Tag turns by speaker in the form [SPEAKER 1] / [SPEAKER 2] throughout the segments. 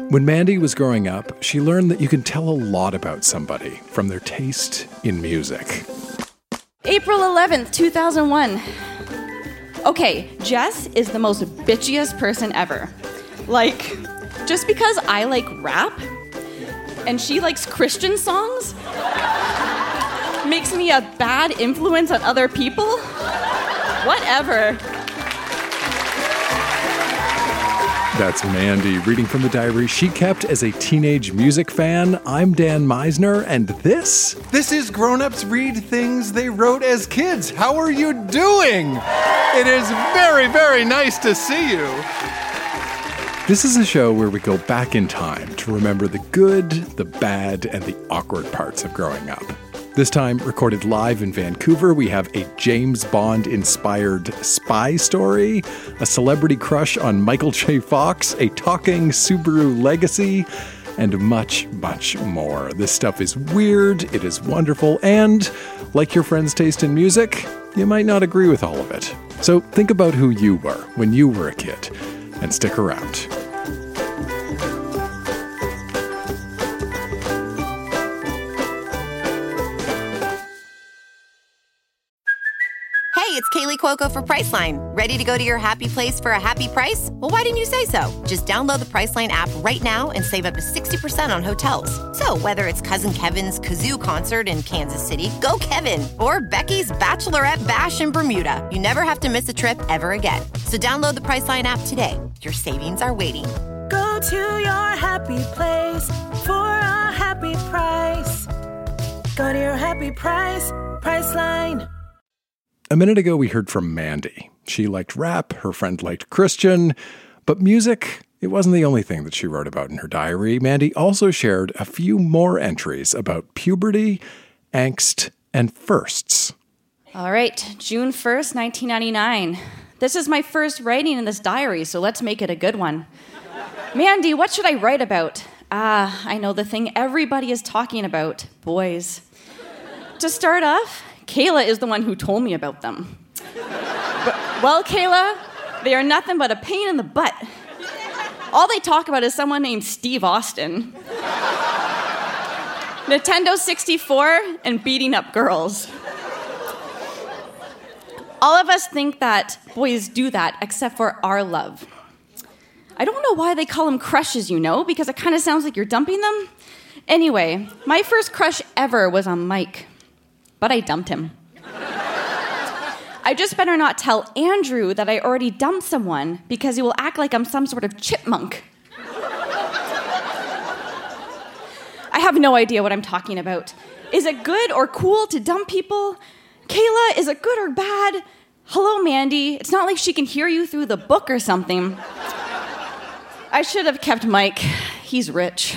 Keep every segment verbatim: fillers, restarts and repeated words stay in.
[SPEAKER 1] When Mandy was growing up, she learned that you can tell a lot about somebody from their taste in music.
[SPEAKER 2] April eleventh, two thousand one. Okay, Jess is the most bitchiest person ever. Like, just because I like rap and she likes Christian songs makes me a bad influence on other people? Whatever.
[SPEAKER 1] That's Mandy reading from the diary she kept as a teenage music fan. I'm Dan Meisner, and this...
[SPEAKER 3] This is Grown Ups Read Things They Wrote as Kids. How are you doing? It is very, very nice to see you.
[SPEAKER 1] This is a show where we go back in time to remember the good, the bad, and the awkward parts of growing up. This time, recorded live in Vancouver, we have a James Bond-inspired spy story, a celebrity crush on Michael J. Fox, a talking Subaru Legacy, and much, much more. This stuff is weird, it is wonderful, and, like your friend's taste in music, you might not agree with all of it. So think about who you were when you were a kid, and stick around.
[SPEAKER 4] It's Kaylee Cuoco for Priceline. Ready to go to your happy place for a happy price? Well, why didn't you say so? Just download the Priceline app right now and save up to sixty percent on hotels. So whether it's Cousin Kevin's Kazoo Concert in Kansas City, go Kevin, or Becky's Bachelorette Bash in Bermuda, you never have to miss a trip ever again. So download the Priceline app today. Your savings are waiting.
[SPEAKER 5] Go to your happy place for a happy price. Go to your happy price, Priceline.
[SPEAKER 1] A minute ago, we heard from Mandy. She liked rap, her friend liked Christian, but music, it wasn't the only thing that she wrote about in her diary. Mandy also shared a few more entries about puberty, angst, and firsts.
[SPEAKER 2] All right, June first, nineteen ninety-nine. This is my first writing in this diary, so let's make it a good one. Mandy, what should I write about? Ah, I know the thing everybody is talking about, boys. To start off, Kayla is the one who told me about them. But, well, Kayla, they are nothing but a pain in the butt. All they talk about is someone named Steve Austin. Nintendo sixty-four and beating up girls. All of us think that boys do that, except for our love. I don't know why they call them crushes, you know, because it kind of sounds like you're dumping them. Anyway, my first crush ever was on Mike. But I dumped him. I just better not tell Andrew that I already dumped someone because he will act like I'm some sort of chipmunk. I have no idea what I'm talking about. Is it good or cool to dump people? Kayla, is it good or bad? Hello, Mandy. It's not like she can hear you through the book or something. I should have kept Mike. He's rich.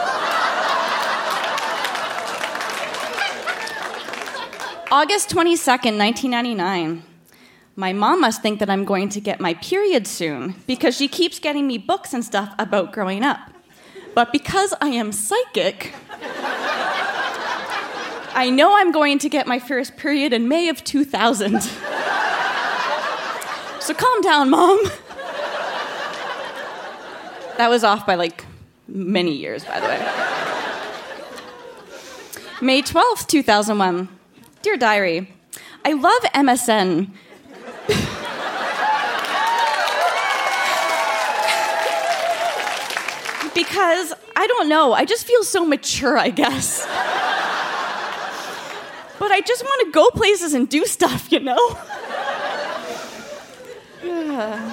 [SPEAKER 2] August twenty-second, nineteen ninety-nine. My mom must think that I'm going to get my period soon because she keeps getting me books and stuff about growing up. But because I am psychic, I know I'm going to get my first period in May of two thousand. So calm down, Mom. That was off by like many years, by the way. May twelfth, two thousand one. Dear Diary, I love M S N. Because, I don't know, I just feel so mature, I guess. But I just want to go places and do stuff, you know? Yeah.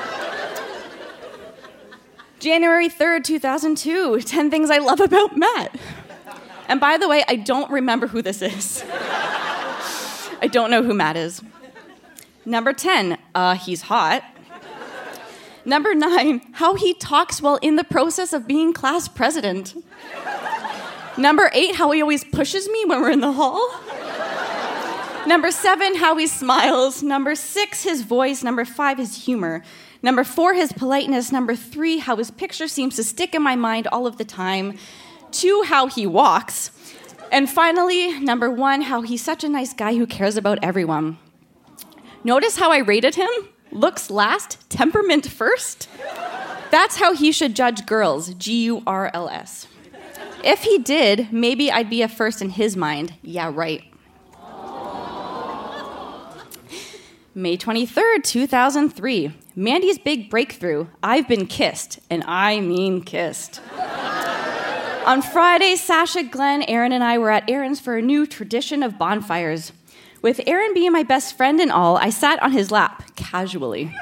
[SPEAKER 2] January third, two thousand two, ten things I love about Matt. And by the way, I don't remember who this is. I don't know who Matt is. Number ten, uh, he's hot. Number nine, how he talks while in the process of being class president. Number eight, how he always pushes me when we're in the hall. Number seven, how he smiles. Number six, his voice. Number five, his humor. Number four, his politeness. Number three, how his picture seems to stick in my mind all of the time. Two, how he walks. And finally, number one, how he's such a nice guy who cares about everyone. Notice how I rated him? Looks last, temperament first. That's how he should judge girls, G U R L S. If he did, maybe I'd be a first in his mind. Yeah, right. May twenty-third, two thousand three. Mandy's big breakthrough. I've been kissed, and I mean kissed. On Friday, Sasha, Glenn, Aaron, and I were at Aaron's for a new tradition of bonfires. With Aaron being my best friend and all, I sat on his lap, casually.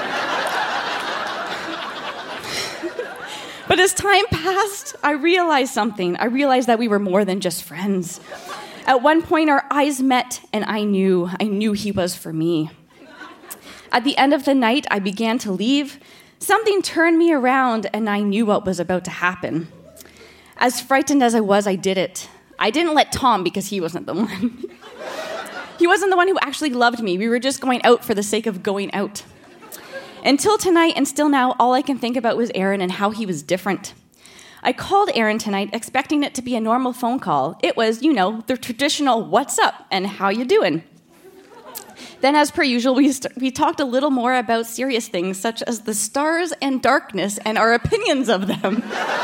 [SPEAKER 2] But as time passed, I realized something. I realized that we were more than just friends. At one point, our eyes met, and I knew, I knew he was for me. At the end of the night, I began to leave. Something turned me around, and I knew what was about to happen. As frightened as I was, I did it. I didn't let Tom because he wasn't the one. He wasn't the one who actually loved me. We were just going out for the sake of going out. Until tonight, and still now, all I can think about was Aaron and how he was different. I called Aaron tonight, expecting it to be a normal phone call. It was, you know, the traditional what's up and how you doing. Then, as per usual, we, st- we talked a little more about serious things, such as the stars and darkness and our opinions of them.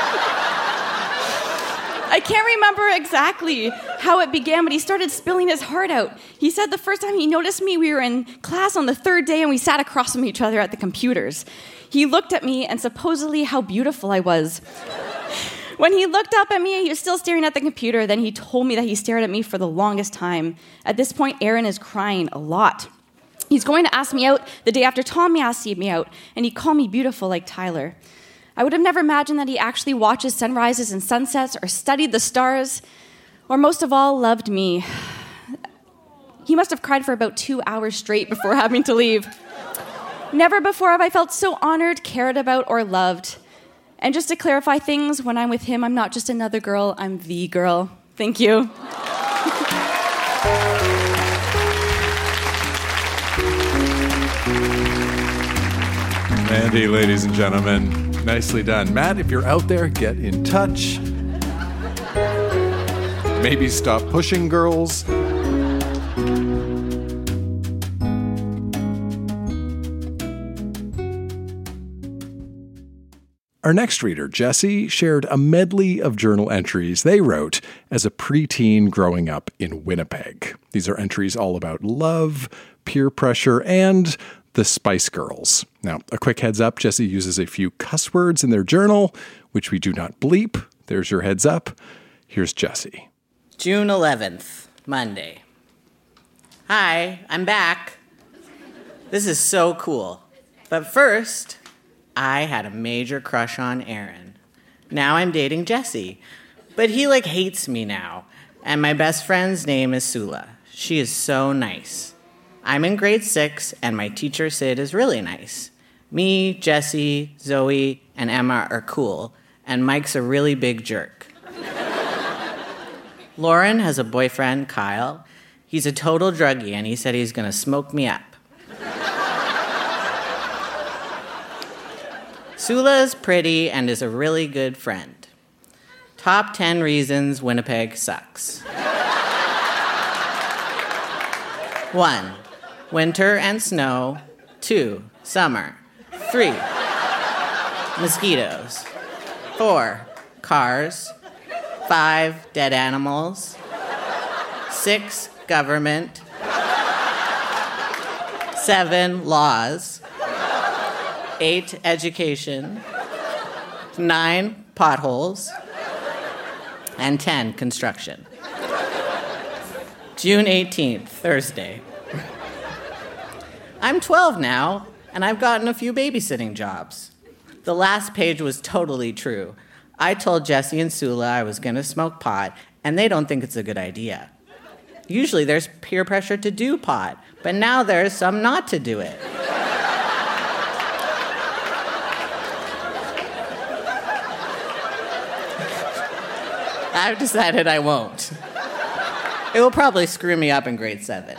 [SPEAKER 2] I can't remember exactly how it began, but he started spilling his heart out. He said the first time he noticed me, we were in class on the third day, and we sat across from each other at the computers. He looked at me, and supposedly how beautiful I was. When he looked up at me, he was still staring at the computer. Then he told me that he stared at me for the longest time. At this point, Aaron is crying a lot. He's going to ask me out the day after Tommy asked me out, and he called me beautiful like Tyler. I would have never imagined that he actually watches sunrises and sunsets or studied the stars, or most of all, loved me. He must have cried for about two hours straight before having to leave. Never before have I felt so honored, cared about, or loved. And just to clarify things, when I'm with him, I'm not just another girl, I'm the girl. Thank you.
[SPEAKER 1] Mandy, ladies and gentlemen, nicely done. Matt, if you're out there, get in touch. Maybe stop pushing girls. Our next reader, Jesse, shared a medley of journal entries they wrote as a preteen growing up in Winnipeg. These are entries all about love, peer pressure, and the Spice Girls. Now, a quick heads up, Jesse uses a few cuss words in their journal, which we do not bleep. There's your heads up. Here's Jesse.
[SPEAKER 6] June eleventh, Monday. Hi, I'm back. This is so cool. But first, I had a major crush on Aaron. Now I'm dating Jesse. But he, like, hates me now. And my best friend's name is Sula. She is so nice. I'm in grade six, and my teacher, Sid, is really nice. Me, Jesse, Zoe, and Emma are cool, and Mike's a really big jerk. Lauren has a boyfriend, Kyle. He's a total druggie, and he said he's going to smoke me up. Sula is pretty and is a really good friend. Top ten reasons Winnipeg sucks. One, winter and snow. Two, summer. Three, mosquitoes. Four, cars. Five, dead animals. Six, government. Seven, laws. Eight, education. Nine, potholes. And ten, construction. June eighteenth, Thursday. I'm twelve now, and I've gotten a few babysitting jobs. The last page was totally true. I told Jesse and Sula I was going to smoke pot, and they don't think it's a good idea. Usually there's peer pressure to do pot, but now there's some not to do it. I've decided I won't. It will probably screw me up in grade seven.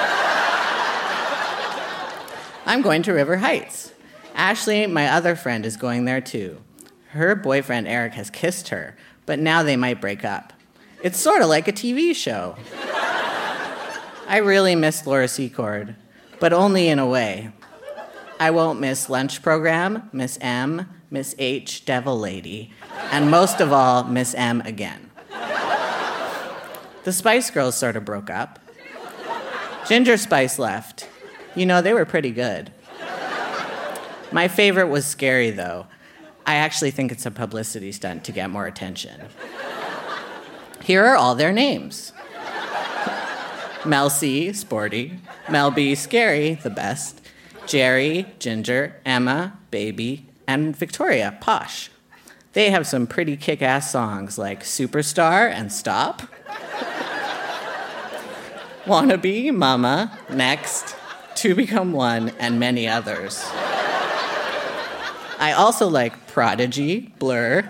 [SPEAKER 6] I'm going to River Heights. Ashley, my other friend, is going there too. Her boyfriend, Eric, has kissed her, but now they might break up. It's sort of like a T V show. I really miss Laura Secord, but only in a way. I won't miss lunch program, Miss M, Miss H, Devil Lady, and most of all, Miss M again. The Spice Girls sort of broke up. Ginger Spice left. You know, they were pretty good. My favorite was Scary, though. I actually think it's a publicity stunt to get more attention. Here are all their names. Mel C, sporty. Mel B, scary, the best. Jerry, ginger. Emma, baby. And Victoria, posh. They have some pretty kick-ass songs like Superstar and Stop. Wannabe, Mama, Next, Two Become One, and many others. I also like Prodigy, Blur,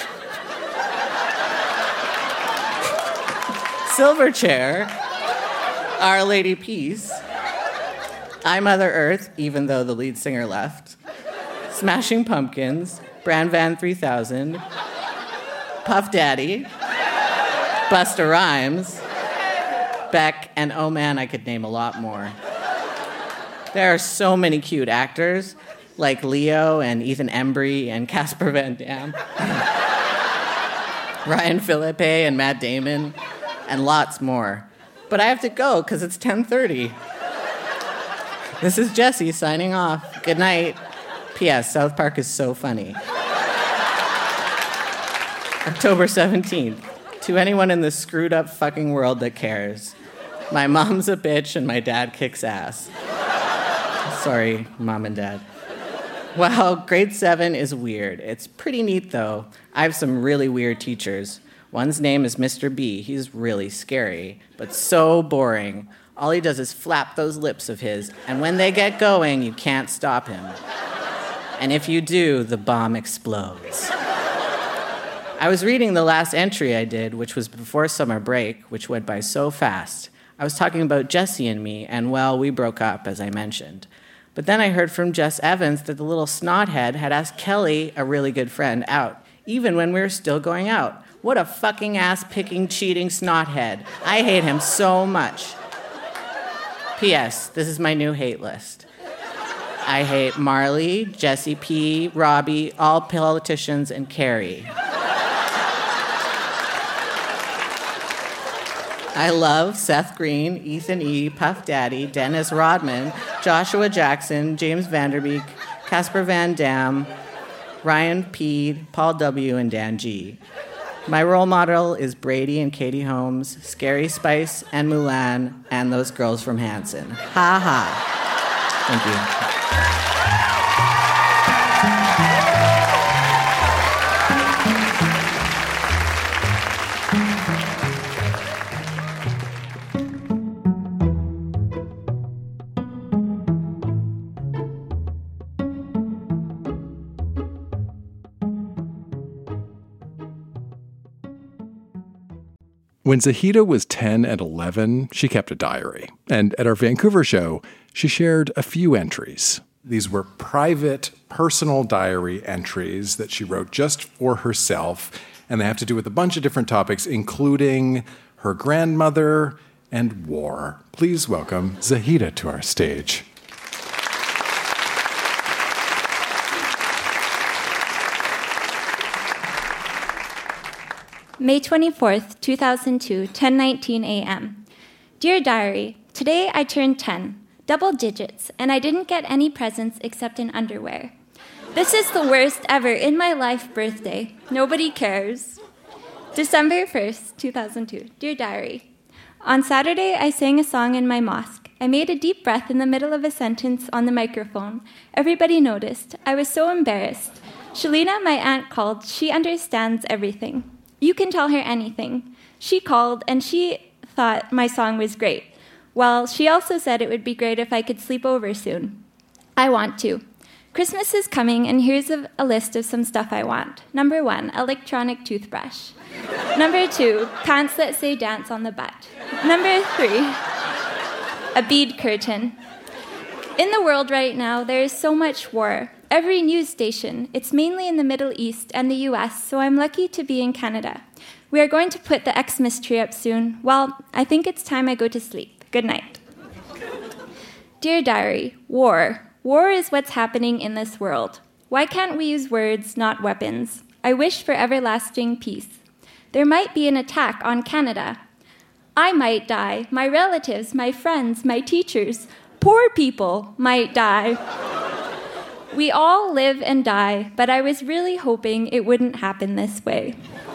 [SPEAKER 6] Silverchair, Our Lady Peace, I Mother Earth, even though the lead singer left, Smashing Pumpkins, Bran Van three thousand, Puff Daddy, Busta Rhymes, Beck, and oh man, I could name a lot more. There are so many cute actors, like Leo and Ethan Embry and Casper Van Dam, Ryan Philippe and Matt Damon, and lots more. But I have to go because it's ten thirty. This is Jesse signing off. Good night. P S. South Park is so funny. October seventeenth. To anyone in this screwed up fucking world that cares. My mom's a bitch and my dad kicks ass. Sorry, Mom and Dad. Well, grade seven is weird. It's pretty neat, though. I have some really weird teachers. One's name is Mister B. He's really scary, but so boring. All he does is flap those lips of his, and when they get going, you can't stop him. And if you do, the bomb explodes. I was reading the last entry I did, which was before summer break, which went by so fast. I was talking about Jesse and me, and well, we broke up, as I mentioned. But then I heard from Jess Evans that the little snothead had asked Kelly, a really good friend, out, even when we were still going out. What a fucking ass-picking, cheating snothead. I hate him so much. P S. This is my new hate list. I hate Marley, Jesse P., Robbie, all politicians, and Carrie. I love Seth Green, Ethan E., Puff Daddy, Dennis Rodman, Joshua Jackson, James Vanderbeek, Casper Van Dam, Ryan P., Paul W., and Dan G. My role model is Brady and Katie Holmes, Scary Spice and Mulan, and those girls from Hanson. Ha ha. Thank you.
[SPEAKER 1] When Zahida was ten and eleven, she kept a diary. And at our Vancouver show, she shared a few entries.
[SPEAKER 3] These were private, personal diary entries that she wrote just for herself, and they have to do with a bunch of different topics, including her grandmother and war. Please welcome Zahida to our stage.
[SPEAKER 7] May twenty-fourth, two thousand two, ten nineteen a.m. Dear Diary, today I turned ten, double digits, and I didn't get any presents except in underwear. This is the worst ever in my life birthday. Nobody cares. December first, two thousand two. Dear Diary, on Saturday I sang a song in my mosque. I made a deep breath in the middle of a sentence on the microphone. Everybody noticed. I was so embarrassed. Shalina, my aunt, called. She understands everything. You can tell her anything. She called, and she thought my song was great. Well, she also said it would be great if I could sleep over soon. I want to. Christmas is coming, and here's a, a list of some stuff I want. Number one, electronic toothbrush. Number two, pants that say dance on the butt. Number three, a bead curtain. In the world right now, there is so much war. Every news station, it's mainly in the Middle East and the U S, so I'm lucky to be in Canada. We are going to put the Xmas tree up soon. Well, I think it's time I go to sleep. Good night. Dear Diary, war. War is what's happening in this world. Why can't we use words, not weapons? I wish for everlasting peace. There might be an attack on Canada. I might die. My relatives, my friends, my teachers, poor people might die. We all live and die, but I was really hoping it wouldn't happen this way.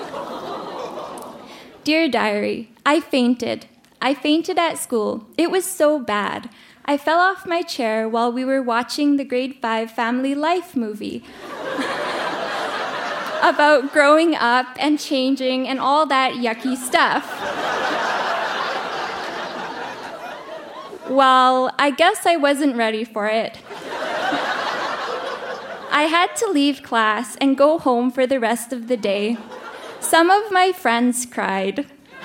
[SPEAKER 7] Dear Diary, I fainted. I fainted at school. It was so bad. I fell off my chair while we were watching the grade five family life movie about growing up and changing and all that yucky stuff. Well, I guess I wasn't ready for it. I had to leave class and go home for the rest of the day. Some of my friends cried.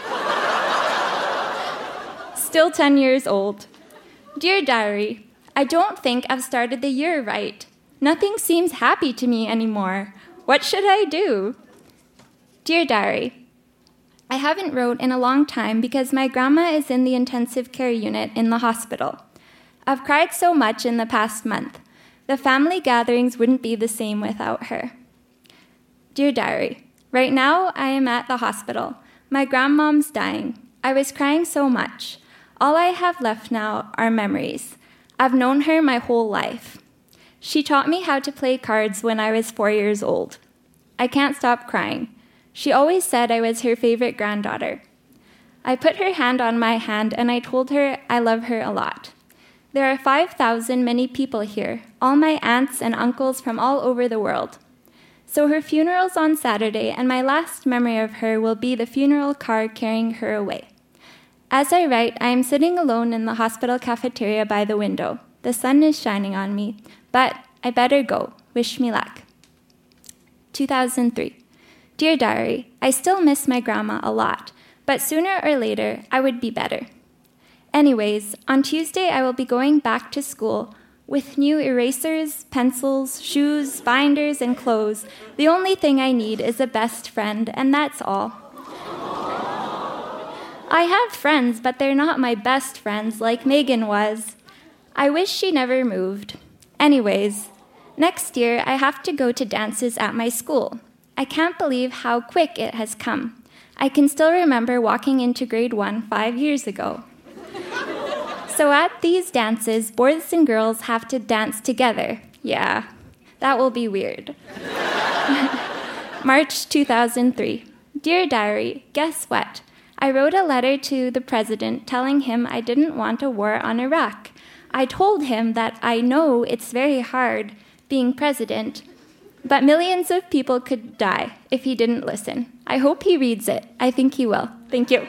[SPEAKER 7] Still ten years old. Dear Diary, I don't think I've started the year right. Nothing seems happy to me anymore. What should I do? Dear Diary, I haven't wrote in a long time because my grandma is in the intensive care unit in the hospital. I've cried so much in the past month. The family gatherings wouldn't be the same without her. Dear Diary, right now I am at the hospital. My grandmom's dying. I was crying so much. All I have left now are memories. I've known her my whole life. She taught me how to play cards when I was four years old. I can't stop crying. She always said I was her favorite granddaughter. I put her hand on my hand and I told her I love her a lot. There are five thousand many people here, all my aunts and uncles from all over the world. So her funeral's on Saturday, and my last memory of her will be the funeral car carrying her away. As I write, I am sitting alone in the hospital cafeteria by the window. The sun is shining on me, but I better go. Wish me luck. two thousand three. Dear Diary, I still miss my grandma a lot, but sooner or later, I would be better. Anyways, on Tuesday, I will be going back to school with new erasers, pencils, shoes, binders, and clothes. The only thing I need is a best friend, and that's all. I have friends, but they're not my best friends like Megan was. I wish she never moved. Anyways, next year I have to go to dances at my school. I can't believe how quick it has come. I can still remember walking into grade one five years ago. So at these dances, boys and girls have to dance together. Yeah, that will be weird. March two thousand three. Dear Diary, guess what? I wrote a letter to the president telling him I didn't want a war on Iraq. I told him that I know it's very hard being president, but millions of people could die if he didn't listen. I hope he reads it. I think he will. Thank you.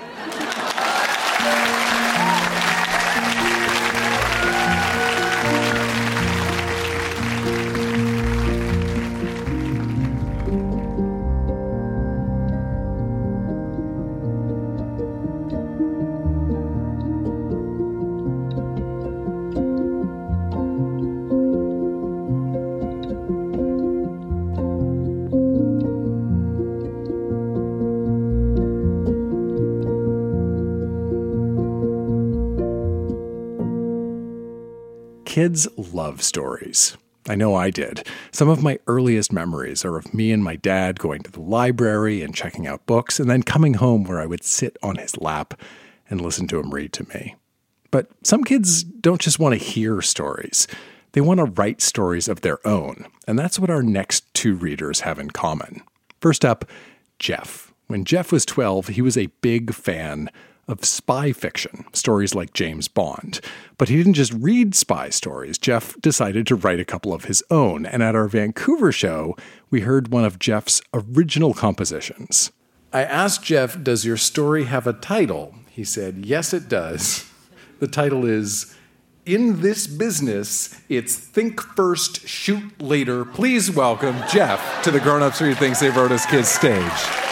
[SPEAKER 1] Kids love stories. I know I did. Some of my earliest memories are of me and my dad going to the library and checking out books, and then coming home where I would sit on his lap and listen to him read to me. But some kids don't just want to hear stories. They want to write stories of their own, and that's what our next two readers have in common. First up, Jeff. When Jeff was twelve, he was a big fan of spy fiction, stories like James Bond. But he didn't just read spy stories. Jeff decided to write a couple of his own, and at our Vancouver show, we heard one of Jeff's original compositions.
[SPEAKER 3] I asked Jeff, does your story have a title? He said, yes, it does. The title is, In This Business, It's Think First, Shoot Later. Please welcome Jeff to the Grown Ups Read Things They Wrote as Kids stage.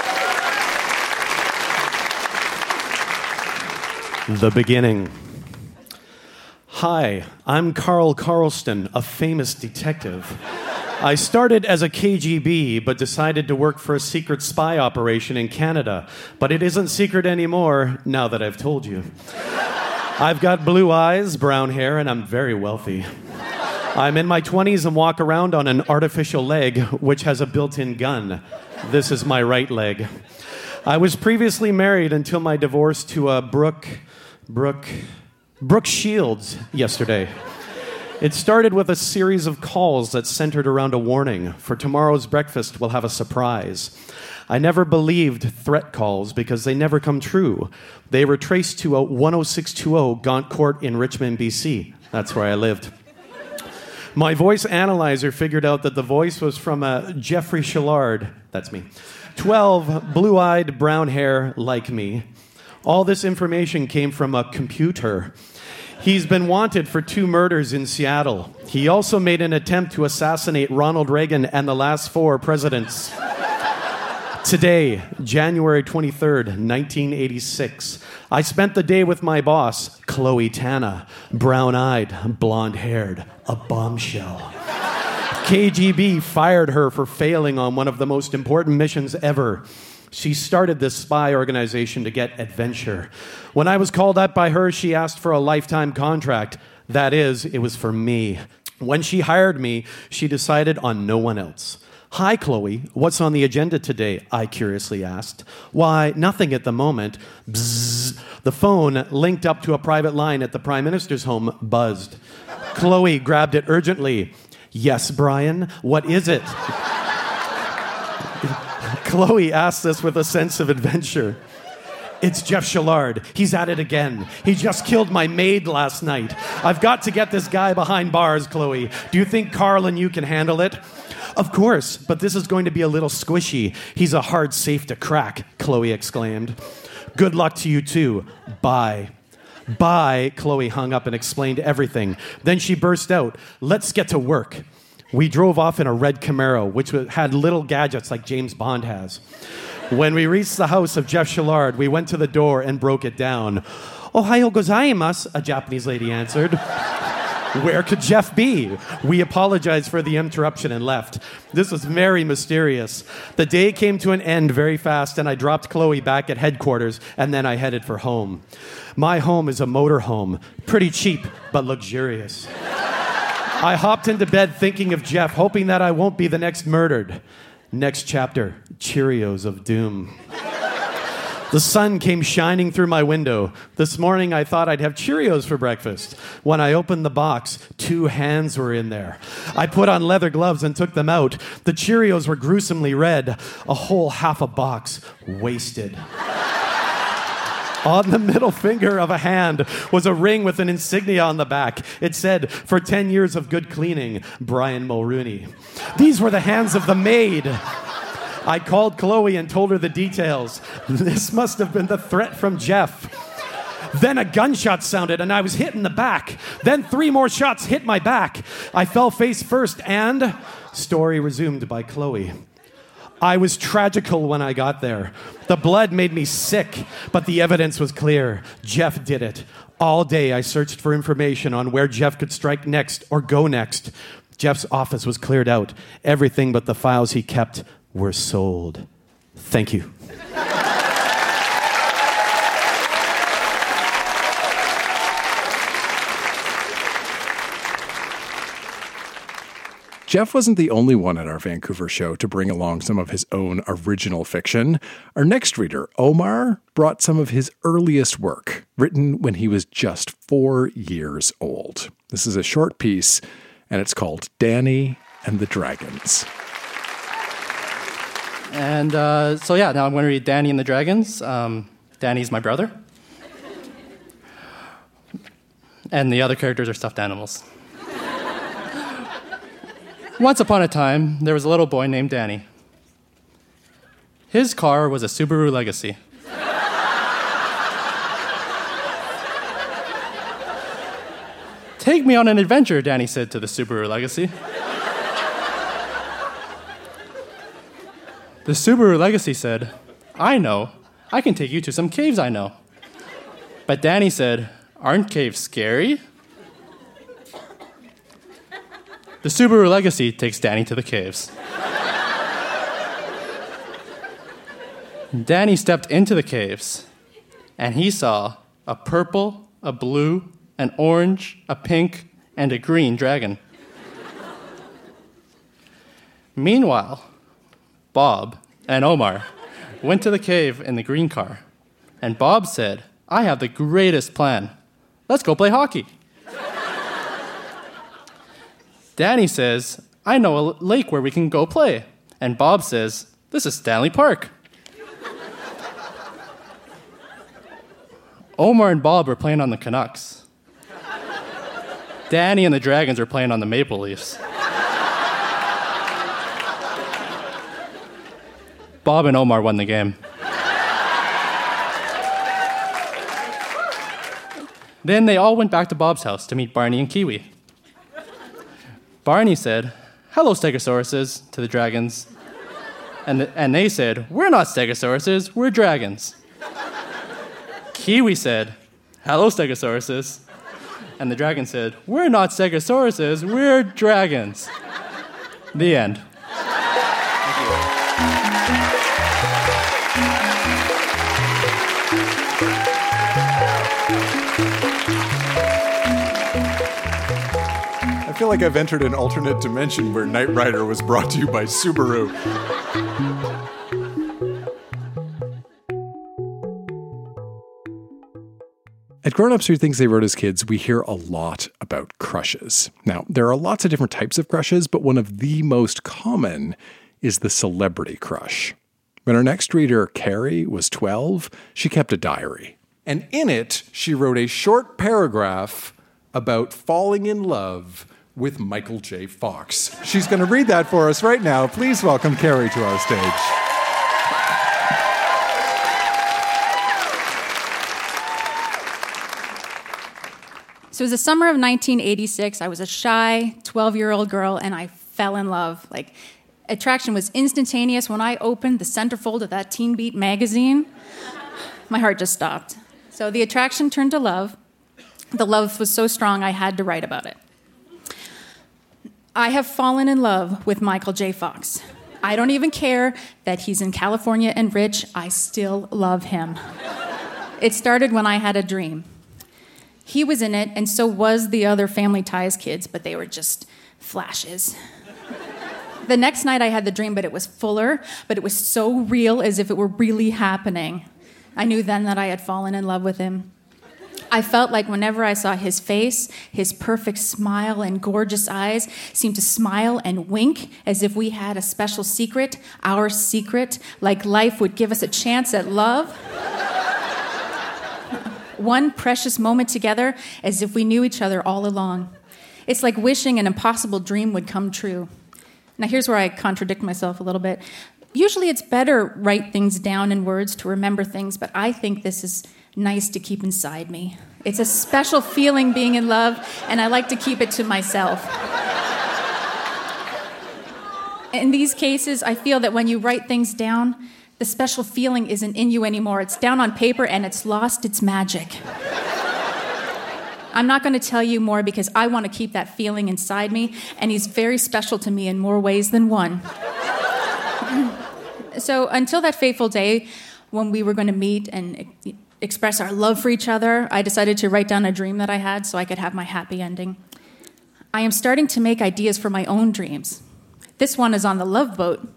[SPEAKER 8] The beginning. Hi, I'm Carl Carlston, a famous detective. I started as a K G B, but decided to work for a secret spy operation in Canada. But it isn't secret anymore, now that I've told you. I've got blue eyes, brown hair, and I'm very wealthy. I'm in my twenties and walk around on an artificial leg, which has a built-in gun. This is my right leg. I was previously married until my divorce to uh, Brooke, Brooke, Brooke Shields yesterday. It started with a series of calls that centered around a warning. For tomorrow's breakfast, we'll have a surprise. I never believed threat calls because they never come true. They were traced to a one oh six two oh Gaunt Court in Richmond, B C. That's where I lived. My voice analyzer figured out that the voice was from uh, Jeffrey Shillard. That's me. twelve, blue-eyed, brown hair like me. All this information came from a computer. He's been wanted for two murders in Seattle. He also made an attempt to assassinate Ronald Reagan and the last four presidents. Today, January twenty-third, nineteen eighty-six, I spent the day with my boss, Chloe Tanna, brown-eyed, blonde-haired, a bombshell. K G B fired her for failing on one of the most important missions ever. She started this spy organization to get adventure. When I was called up by her, she asked for a lifetime contract. That is, it was for me. When she hired me, she decided on no one else. Hi, Chloe. What's on the agenda today? I curiously asked. Why, nothing at the moment. Bzzz. The phone, linked up to a private line at the Prime Minister's home, buzzed. Chloe grabbed it urgently. Yes, Brian, what is it? Chloe asked this with a sense of adventure. It's Jeff Shillard. He's at it again. He just killed my maid last night. I've got to get this guy behind bars, Chloe. Do you think Carl and you can handle it? Of course, but this is going to be a little squishy. He's a hard safe to crack, Chloe exclaimed. Good luck to you too. Bye. Bye, Chloe hung up and explained everything. Then she burst out, let's get to work. We drove off in a red Camaro, which had little gadgets like James Bond has. When we reached the house of Jeff Shillard, we went to the door and broke it down. Ohayo gozaimasu, a Japanese lady answered. Where could Jeff be? We apologized for the interruption and left. This was very mysterious. The day came to an end very fast, and I dropped Chloe back at headquarters, and then I headed for home. My home is a motor home, pretty cheap, but luxurious. I hopped into bed thinking of Jeff, hoping that I won't be the next murdered. Next chapter, Cheerios of doom. The sun came shining through my window. This morning, I thought I'd have Cheerios for breakfast. When I opened the box, two hands were in there. I put on leather gloves and took them out. The Cheerios were gruesomely red. A whole half a box, wasted. On the middle finger of a hand was a ring with an insignia on the back. It said, for ten years of good cleaning, Brian Mulrooney. These were the hands of the maid. I called Chloe and told her the details. This must have been the threat from Jeff. Then a gunshot sounded and I was hit in the back. Then three more shots hit my back. I fell face first and... Story resumed by Chloe. I was tragical when I got there. The blood made me sick, but the evidence was clear. Jeff did it. All day I searched for information on where Jeff could strike next or go next. Jeff's office was cleared out. Everything but the files he kept were sold. Thank you.
[SPEAKER 1] Jeff wasn't the only one at our Vancouver show to bring along some of his own original fiction. Our next reader, Omar, brought some of his earliest work, written when he was just four years old. This is a short piece, and it's called Danny and the Dragons.
[SPEAKER 9] And uh, so, yeah, now I'm going to read Danny and the Dragons. Um, Danny's my brother. And the other characters are stuffed animals. Once upon a time, there was a little boy named Danny. His car was a Subaru Legacy. Take me on an adventure, Danny said to the Subaru Legacy. The Subaru Legacy said, I know. I can take you to some caves I know. But Danny said, aren't caves scary? The Subaru Legacy takes Danny to the caves. Danny stepped into the caves, and he saw a purple, a blue, an orange, a pink, and a green dragon. Meanwhile, Bob and Omar went to the cave in the green car, and Bob said, I have the greatest plan. Let's go play hockey. Danny says, I know a lake where we can go play. And Bob says, this is Stanley Park. Omar and Bob are playing on the Canucks. Danny and the Dragons are playing on the Maple Leafs. Bob and Omar won the game. Then they all went back to Bob's house to meet Barney and Kiwi. Barney said, hello, Stegosauruses, to the dragons. And, the, and they said, we're not Stegosauruses, we're dragons. Kiwi said, hello, Stegosauruses. And the dragon said, we're not Stegosauruses, we're dragons. The end.
[SPEAKER 3] I feel like I've entered an alternate dimension where Knight Rider was brought to you by Subaru. At Grown Ups Who Things They Wrote as Kids, we hear a lot about crushes. Now, there are lots of different types of crushes, but one of the most common is the celebrity crush. When our next reader, Carrie, was twelve, she kept a diary. And in it, she wrote a short paragraph about falling in love with Michael J. Fox. She's going to read that for us right now. Please welcome Carrie to our stage.
[SPEAKER 10] So it was the summer of nineteen eighty-six. I was a shy twelve-year-old girl, and I fell in love. Like, attraction was instantaneous. When I opened the centerfold of that Teen Beat magazine, my heart just stopped. So the attraction turned to love. The love was so strong, I had to write about it. I have fallen in love with Michael J. Fox. I don't even care that he's in California and rich. I still love him. It started when I had a dream. He was in it, and so was the other Family Ties kids, but they were just flashes. The next night I had the dream, but it was fuller, but it was so real as if it were really happening. I knew then that I had fallen in love with him. I felt like whenever I saw his face, his perfect smile and gorgeous eyes seemed to smile and wink as if we had a special secret, our secret, like life would give us a chance at love. One precious moment together as if we knew each other all along. It's like wishing an impossible dream would come true. Now here's where I contradict myself a little bit. Usually it's better write things down in words to remember things, but I think this is nice to keep inside me. It's a special feeling being in love, and I like to keep it to myself. In these cases, I feel that when you write things down, the special feeling isn't in you anymore. It's down on paper, and it's lost its magic. I'm not going to tell you more because I want to keep that feeling inside me, and he's very special to me in more ways than one. So until that fateful day when we were going to meet and express our love for each other, I decided to write down a dream that I had so I could have my happy ending. I am starting to make ideas for my own dreams. This one is on the Love Boat.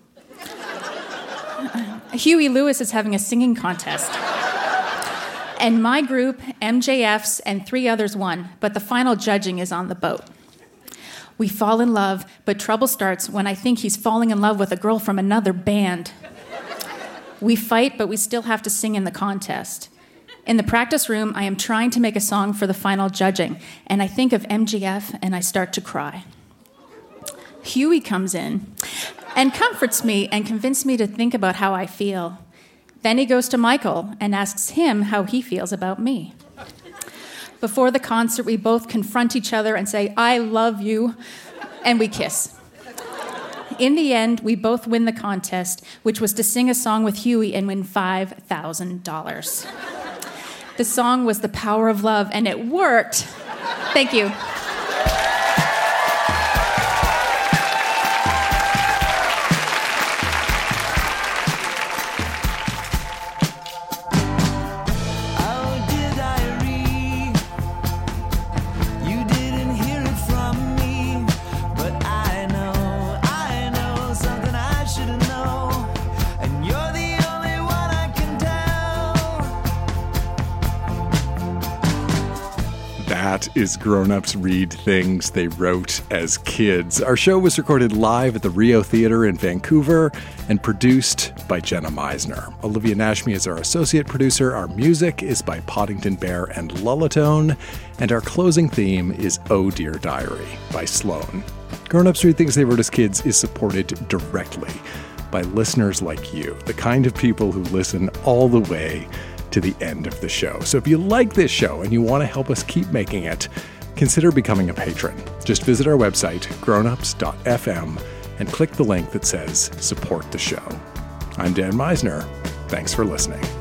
[SPEAKER 10] Huey Lewis is having a singing contest. And my group, M J F's, and three others won, but the final judging is on the boat. We fall in love, but trouble starts when I think he's falling in love with a girl from another band. We fight, but we still have to sing in the contest. In the practice room, I am trying to make a song for the final judging, and I think of M J F, and I start to cry. Huey comes in and comforts me and convinces me to think about how I feel. Then he goes to Michael and asks him how he feels about me. Before the concert, we both confront each other and say, I love you, and we kiss. In the end, we both win the contest, which was to sing a song with Huey and win five thousand dollars. The song was The Power of Love, and it worked. Thank you.
[SPEAKER 11] You didn't hear it from me, but I know, I know some
[SPEAKER 1] That is Grown Ups Read Things They Wrote as Kids. Our show was recorded live at the Rio Theatre in Vancouver and produced by Jenna Meisner. Olivia Nashmi is our associate producer. Our music is by Poddington Bear and Lullatone. And our closing theme is Oh Dear Diary by Sloan. Grown Ups Read Things They Wrote as Kids is supported directly by listeners like you, the kind of people who listen all the way to the end of the show. So if you like this show and you want to help us keep making it, consider becoming a patron. Just visit our website, grownups dot f m, and click the link that says support the show. I'm Dan Meisner. Thanks for listening.